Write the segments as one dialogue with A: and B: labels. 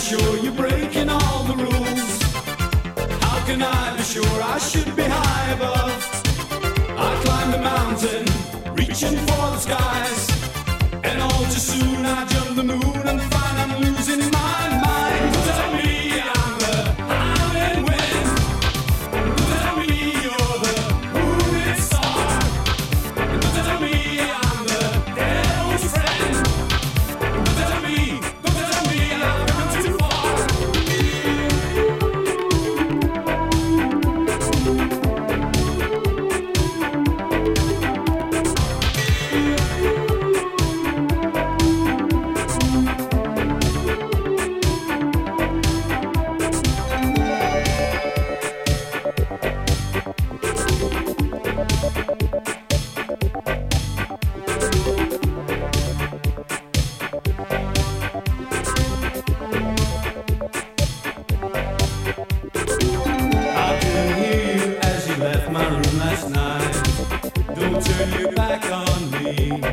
A: sure you're breaking all the rules? How can I be sure I should be high above? I climb the mountain, reaching for the skies, and all too soon I jump the moon and find I'm losing my mind. Tell me I'm the howling wind. Tell me you're the wounded star. Tell me I'm the devil's friend. Tell me I've gone too far. Don't turn your back on me.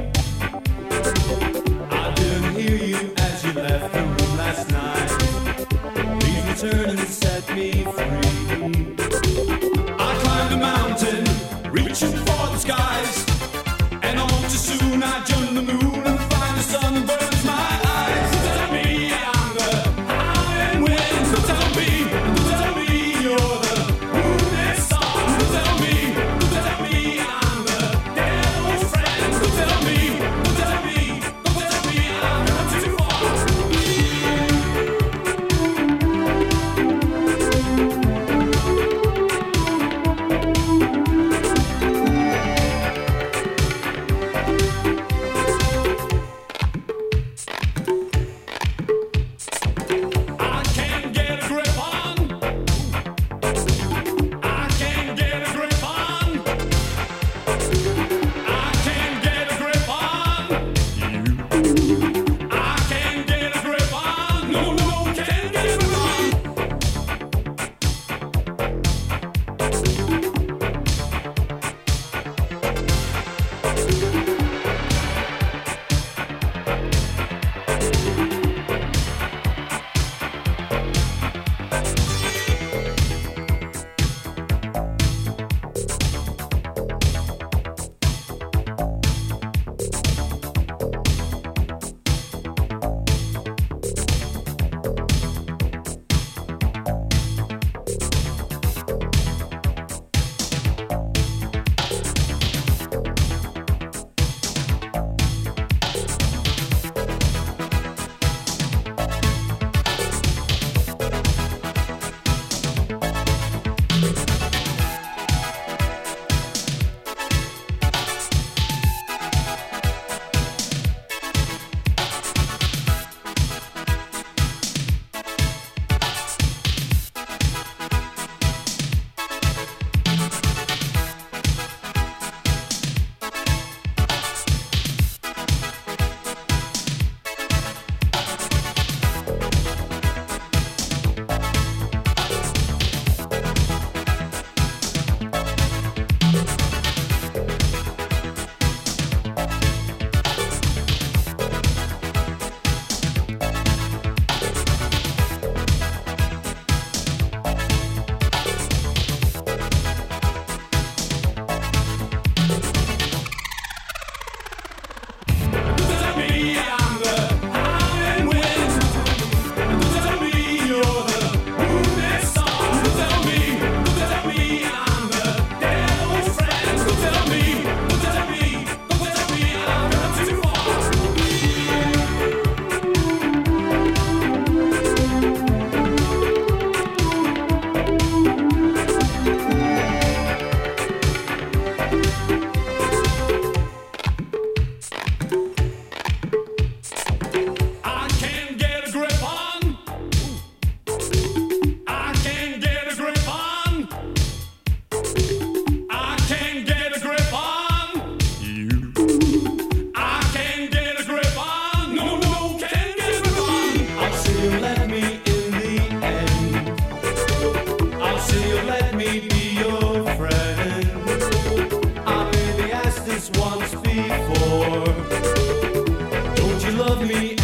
A: I didn't hear you as you left the room last night. Please return and set me free. I climbed the mountain, reaching for the skies, and all too soon I jump the moon and find the sun burns my eyes. Tell me I'm the howling wind. Tell me you're the wounded star. Tell me I'm the devil's friend. Tell me I'm not too far.
B: once before. Don't you love me